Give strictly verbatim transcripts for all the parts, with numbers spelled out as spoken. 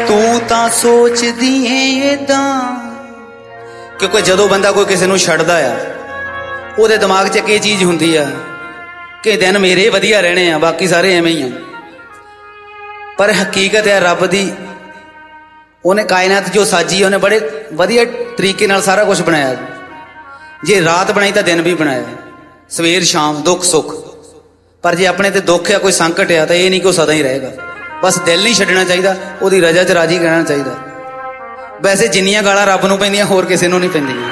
तू तां सोचदी है इदां क्योंकि जदों बंदा कोई किसी नूं छड्डदा आ ਉਹਦੇ दिमाग च एक चीज़ हुंदी आ कि दिन मेरे वधिया रहने आ बाकी सारे एवें ही आ। पर हकीकत है रब दी उन्हें कायनात जो साजी है उन्हें बड़े वधिया तरीके नाल सारा कुछ बनाया। जे रात बनाई तो दिन भी बनाया, सवेर शाम दुख सुख। पर जे अपने ते दुख या कोई संकट आ तो ये नहीं कि सदा ही रहेगा। बस दिल नहीं छड्डना चाहिए, उसदी रजा च राजी रहना चाहिए। वैसे जिन्नियां गालां रब नूं पैंदियां होर किसी नूं नहीं पैंदियां।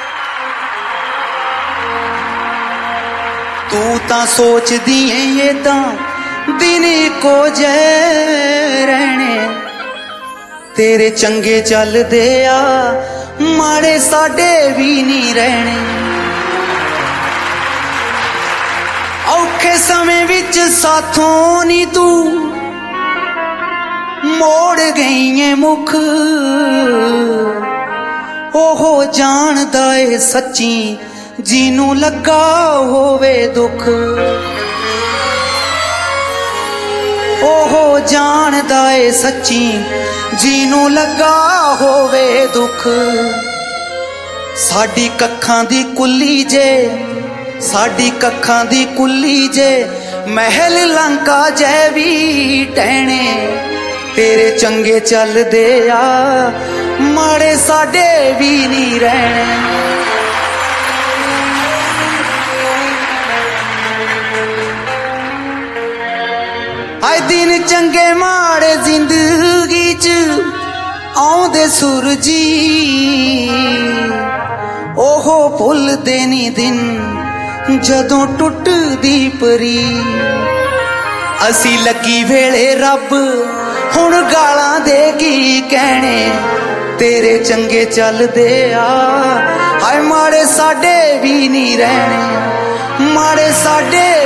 तू तां सोचदी ऐ इदां दिन को जे रहने तेरे चंगे चलदे आ माड़े साडे भी नहीं रहने। औखे समय विच साथों नी तू मोड़ गई है मुख ओहो जानदा ए सच्ची जीनू लगा होवे दुख। ओहो जानदा ए सच्ची जीनू लगा होवे दुख। साडी कखां दी कुल्ली जे साडी कखां दी कुल्ली जे महल लंका जै भी टहने तेरे चंगे चलदे आ माड़े साडे भी नहीं रहने। आए दिन चंगे माड़े जिंदगी च आउंदे सुरजी ओहो भुलदे नी दिन जदों टुटदी परी। असी लगी वेले रब हुण गालां देगी कहने तेरे चंगे चलदे आ हाय माड़े साडे भी नहीं रहने माड़े साडे